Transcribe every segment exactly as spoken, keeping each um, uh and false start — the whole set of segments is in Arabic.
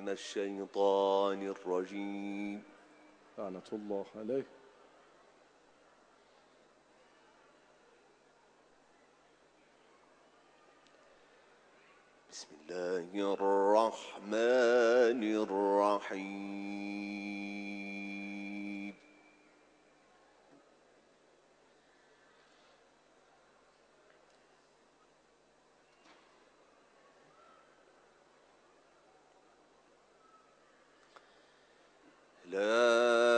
من الشيطان الرجيم. لعنة الله عليه. بسم الله الرحمن الرحيم. لا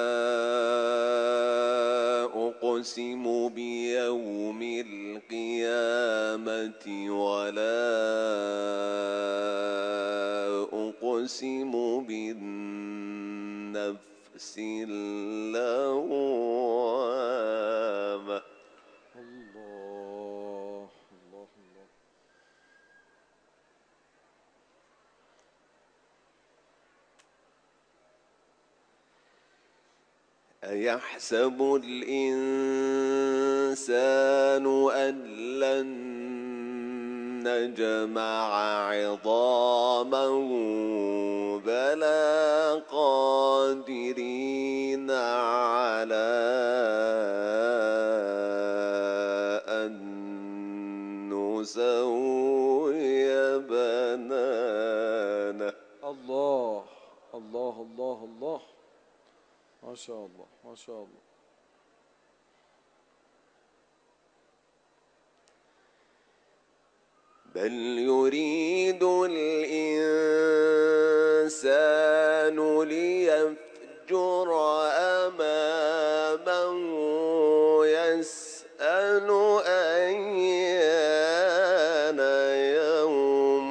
أقسم بيوم القيامة ولا أقسم بالنفس اللوامة. الله الله الله. أيحسب الإنسان أن لن نجمع عظامه بلى قادرين على أن نسوي بنانه. الله الله الله الله. ما شاء الله ما شاء الله. بل يريد الإنسان ليفجر أمامه يسأل أيان يوم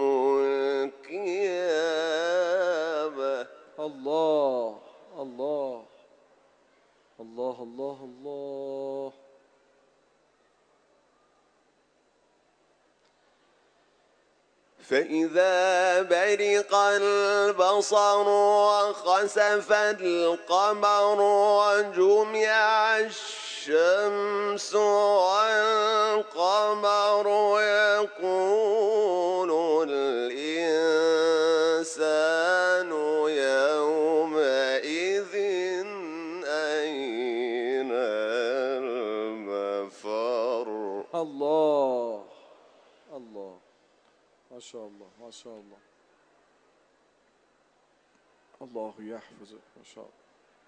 القيامة. الله الله الله الله الله. فإذا برق البصر وخسف القمر وجمع الشمس والقمر يقول الإنسان يومئذ أين المفر. الله الله. ما شاء الله ما شاء الله. الله يحفظك. ما شاء الله.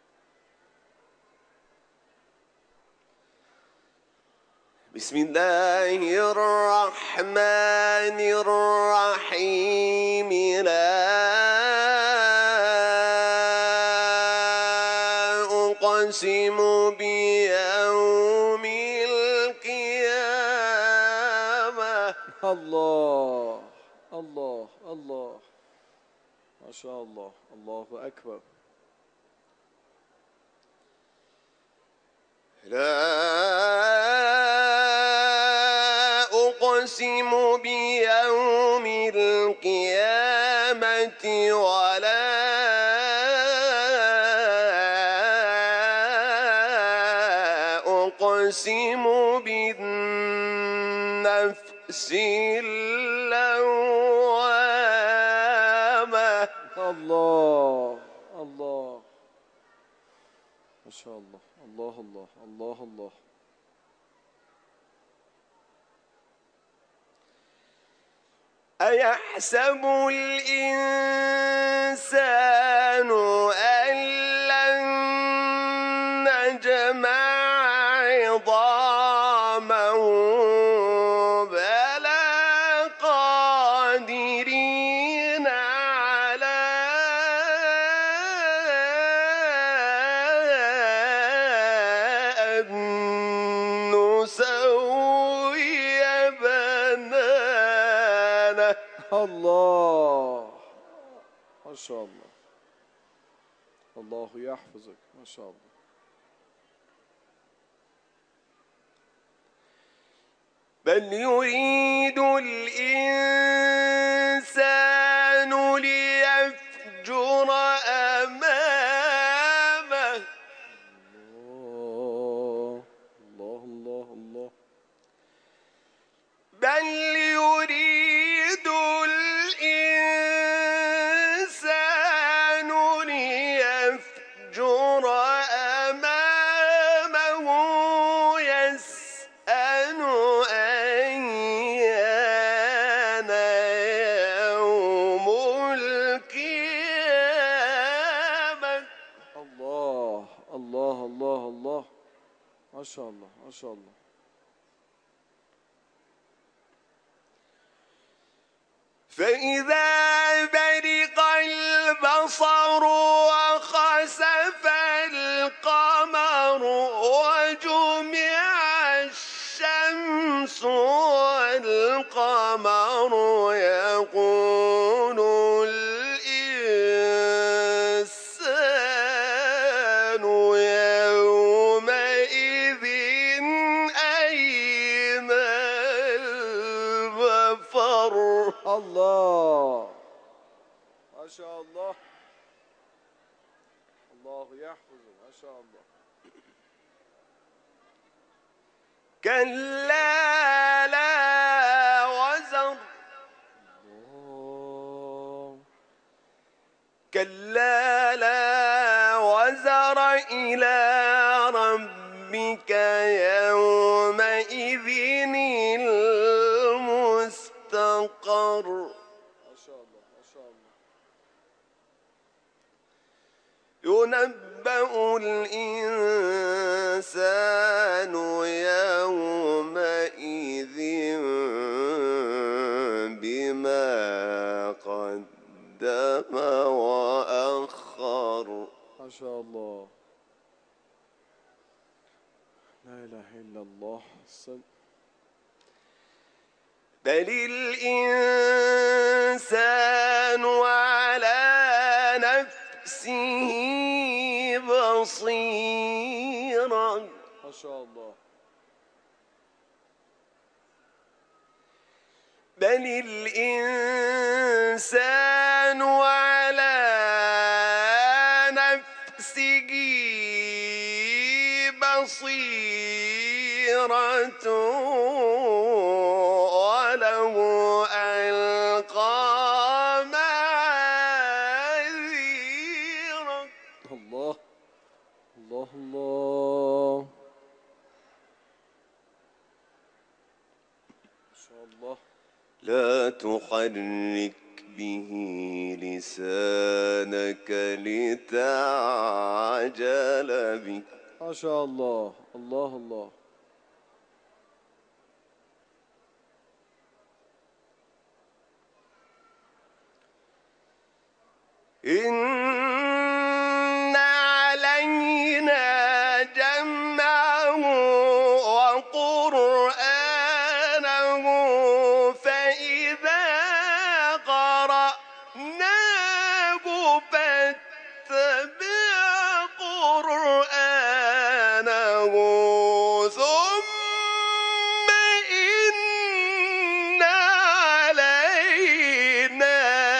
بسم الله الرحمن الرحيم. لا أقسم بيوم القيامة. الله الله الله. ما شاء الله. الله أكبر. لا أقسم بيوم القيامة ولا أقسم بالنفس اللوامة. الله الله. ما شاء الله. الله الله الله الله. أيحسب الإنسان أن لن نجمع عظامه بلى قادرين على أن نسوي بنانه. الله ما شاء الله. الله يحفظك. ما شاء الله. بل يريد الإنسان ليفجر أمامه. الله الله الله الله. بل يريد الإنسان ما شاء الله ما شاء الله. فإذا برق البصر وخسف القمر وجمع الشمس والقمر يقول الإنسان يومئذ أين المفر. الله ما شاء الله. الله يحفظه ما شاء الله. كلا لا وزر. الله. كلا لا وزر إلى ربك يومئذ المستقر. ما شاء الله ما شاء الله. ينبأ الإنسان يومئذ بما قدم وأخر. ما شاء الله. لا إله إلا الله. بل الإنسان على نفسه بصيرا. ما شاء الله. بل الإنسان على نفسه بصيرة ولو ألقى معاذيره. الله الله الله. ما شاء الله. لا تحرك به لسانك لتعجل به. ما شاء الله الله الله. إن علينا جمعه وقرآنه فإذا قرأناه فاتبع قرآنه ثم إن علينا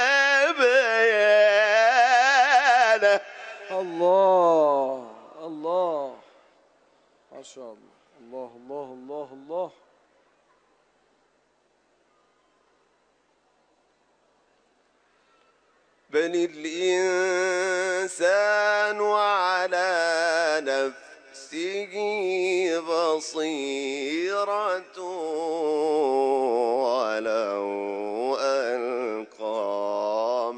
بيانه. الله الله ما شاء الله. الله الله الله الله. بل الإنسان على نفسه بصيرة ولو ألقى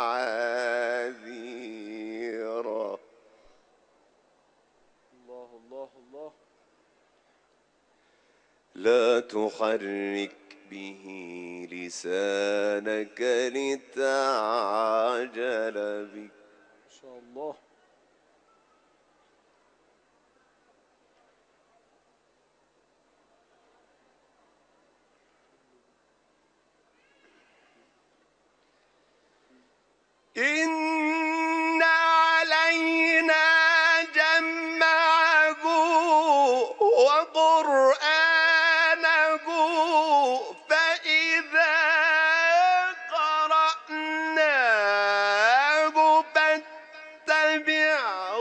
معاذيره. الله الله الله. لا تحرك به لسانك لتعجل به. ما شاء الله. إن علينا جمعه وقرآنه فإذا قرأناه فاتبع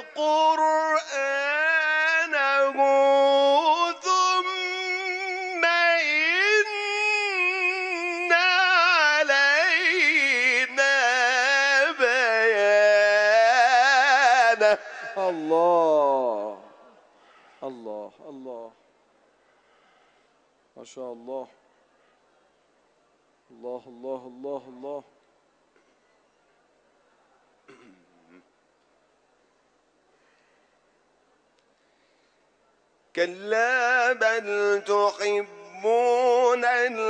قرآنه ثم إن علينا بيانه. الله الله الله. ما شاء الله. الله الله الله الله. كلا بل تحبون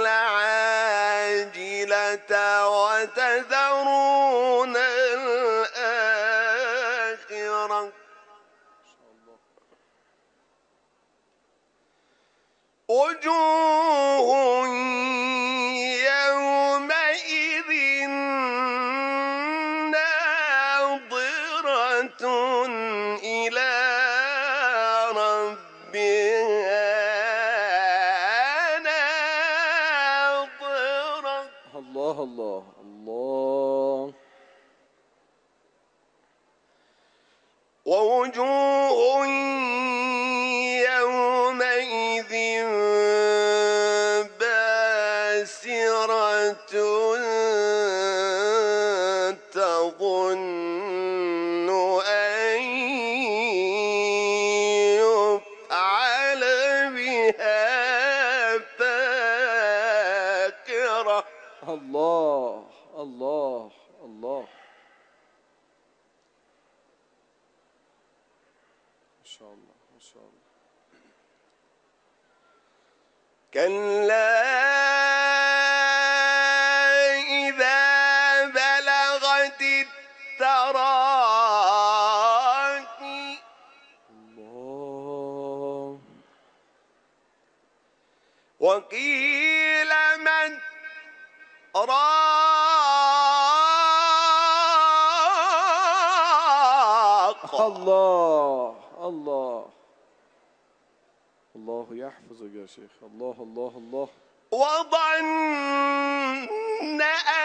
العاجلة وتذرون الآخرة وجوه يومئذ ناظرة إلى ربها ناظرة. الله الله الله. ووجوه يومئذ باسرة تظن أن يفعل بها فاقرة. الله الله الله. ما شاء الله ما شاء الله. كلا إذا بلغت التراقي الله. وقيل من راق. الله الله. الله يحفظك يا شيخ. الله الله الله. وظن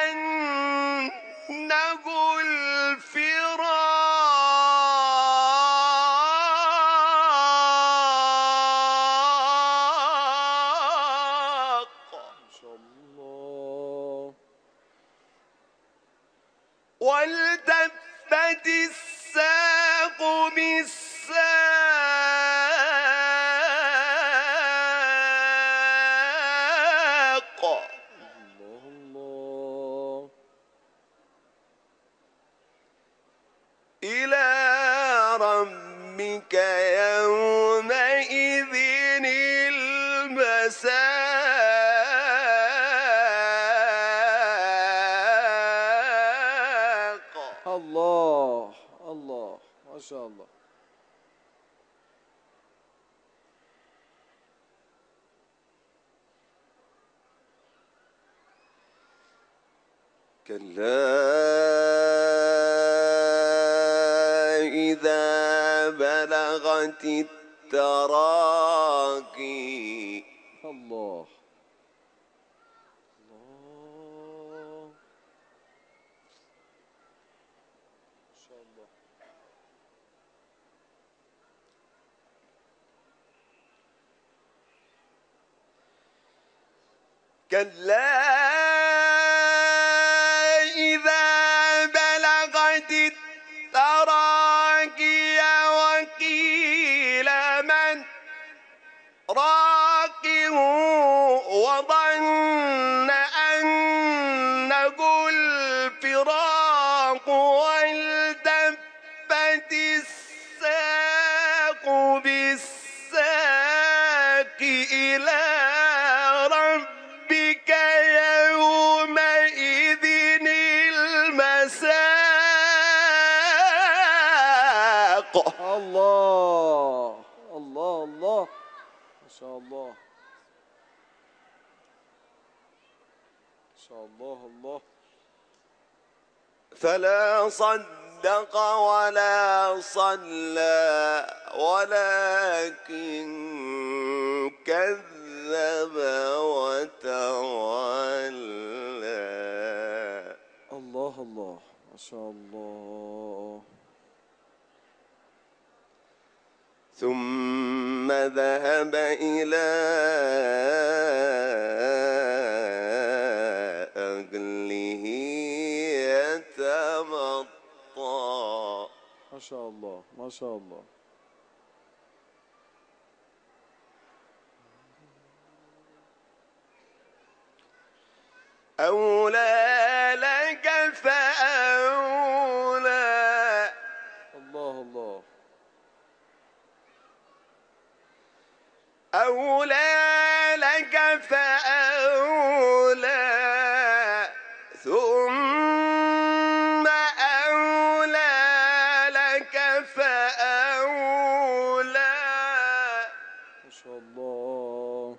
أنه الفراق. ما شاء الله. والتفت الساق بالساق. الله الله. إلى ربك يومئذ المساق. الله الله. ما شاء الله. كلا إذا بلغت التراقي. الله الله. ما شاء الله. كلا إذا بلغت التراقي وقيل من راق وظن أنه الفراق والتفت الساق بالساق إلى ربك يومئذ المساق. الله الله الله. ما شاء الله ما شاء الله الله. فلا صدق ولا صلى ولكن كذب وتولى. الله الله. ما شاء الله. ثم ذهب إلى أهله يتمطى. ما شاء الله ما شاء الله. أولى لك فأولى. الله الله. أولى لك فأولى ثم أولى لك فأولى. ما شاء الله.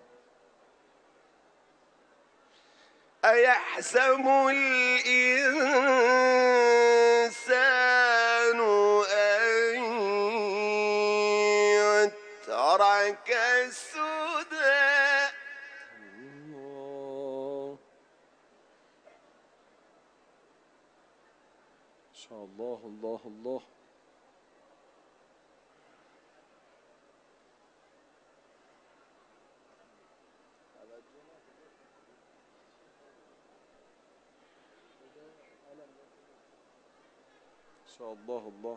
أيحسب الإنسان أن يترك سدى. الله. ما شاء الله الله الله. ما شاء الله الله.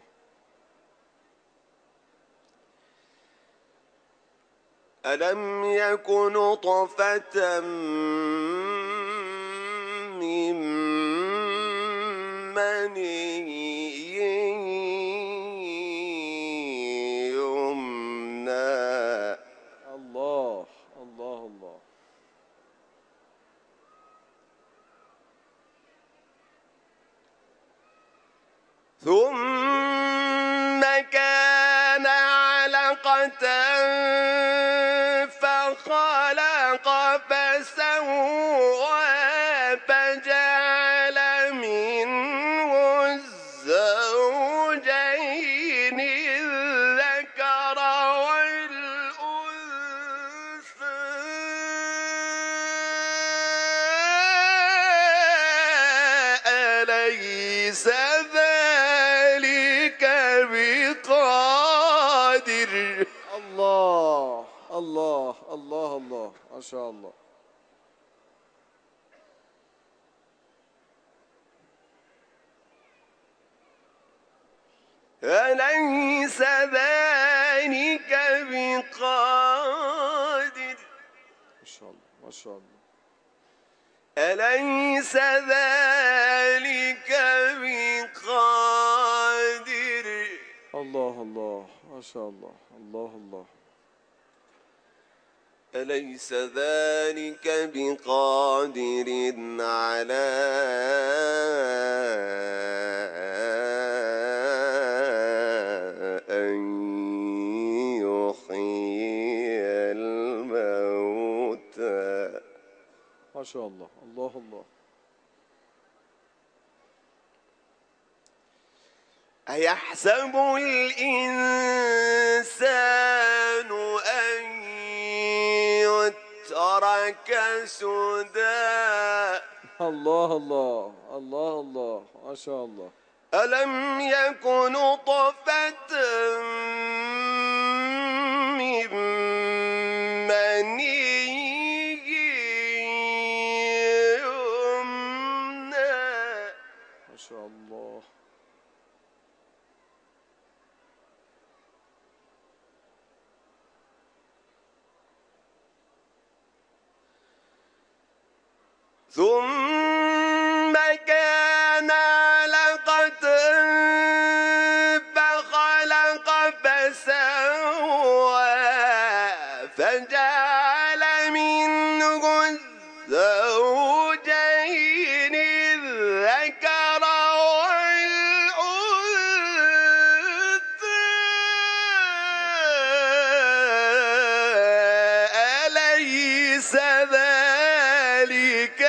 ألم يكن نطفة من مني يمنى. الله الله الله. ثم كان علقة فخلق فسوى فجعل منه الزوجين الذكر والأنثى. أليس ذلك بقادر؟ الله الله الله الله. ما شاء الله. أليس ذلك بقادر؟ ما شاء الله ما شاء الله. أليس ذلك بقادر؟ الله الله. ما شاء الله الله الله. أليس ذلك بقادر على أن يحيي الموتى. ما شاء الله الله الله. أيحسب الإنسان أن يترك سدى. الله الله الله الله. ما شاء الله. ألم يكن نطفة من مني يمنى. ما شاء الله. ثم كان علقة فخلق فسوى فجعل منه الزوجين الذكر والأنثى. أليس ذلك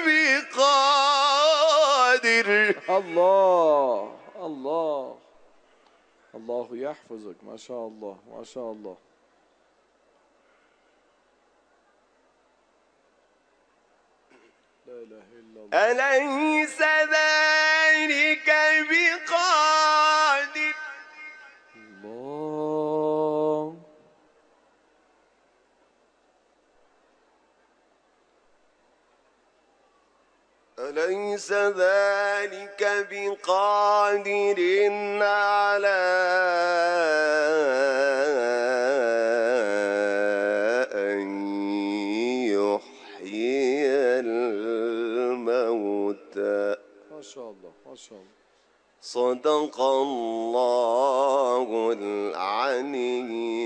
بقادر؟ الله الله. الله يحفظك. ما شاء الله ما شاء الله. لا إله إلا الله. أليس ذلك بقادر؟ الله. أليس ذلك بقادر على أن يحيي الموتى. ما شاء الله ما شاء الله. صدق الله العلي